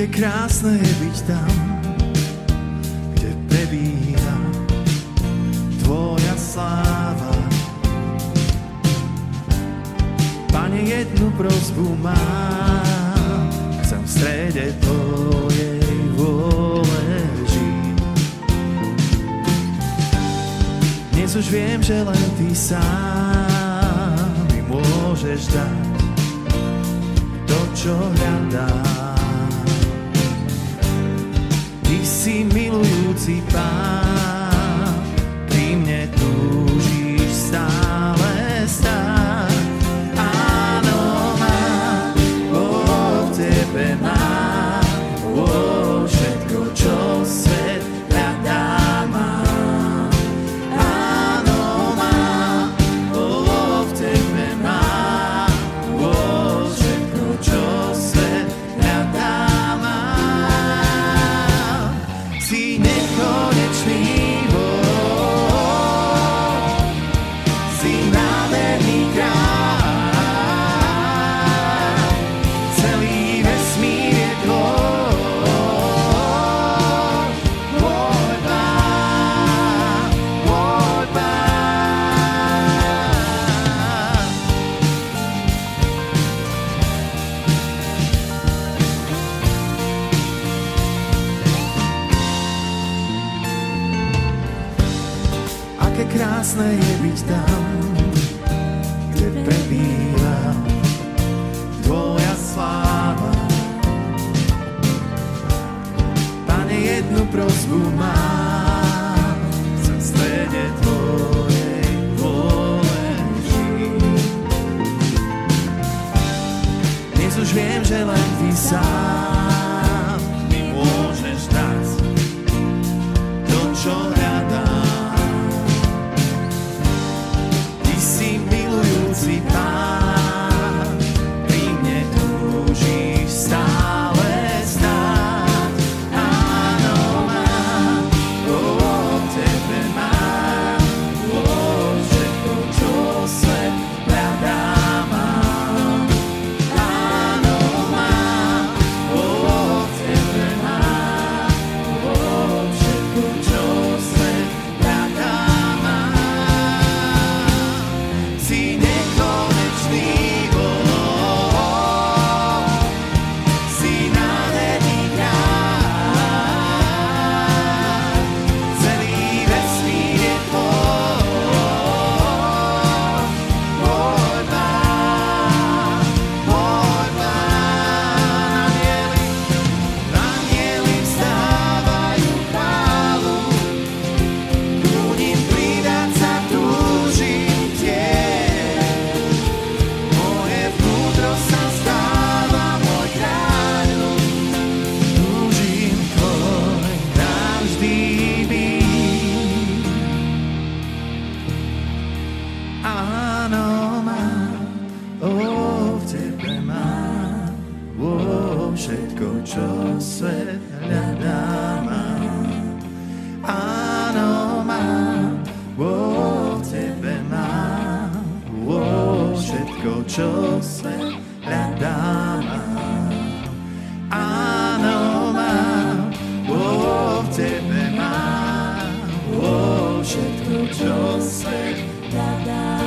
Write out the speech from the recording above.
Aké krásne je byť tam, kde prebíha tvoja sláva. Pane, jednu prosbu mám, chcem v strede tvojej vôle žiť. Dnes už viem, že len ty sám mi môžeš dať to, čo hľadám. Ty si milujúci Pán, pri mne túžiš stále stáť. Áno, mám, v tebe mám, všetko, čo svet hľadá mám. Áno, mám, v tebe mám, všetko, čo svet hľadá mám. Si nekonečný Boh, si nádherný kráľ, celý vesmír je tvoj, môj Pán, môj Pán. Aké krásne je byť tam, kde prebýva tvoja sláva. Pane, jednu prosbu mám, chcem v strede tvojej vôle žiť. Dnes už viem, že len ty sám mi môžeš dať to, čo hľadám. Ty si milujúci Pán, pri mne túžiš stále stáť. Áno, mám, v tebe mám, všetko, čo svet hľadá mám. Áno, mám, v tebe mám, všetko, čo svet hľadá mám. Si nekonečný Boh, si nádherný kráľ, celý vesmír je tvoj, môj Pán, môj Pán. Anjeli vzdávajú chválu, ku nim pridať sa túžim tiež. Moje vnútro sa stáva, môj kráľu, túžim tvoj navždy byť. Áno, mám, v tebe mám, všetko, čo svet hľadá mám. Áno, mám, v tebe mám, všetko, čo svet hľadá mám. Áno, mám, v tebe mám, všetko, čo svet hľadá.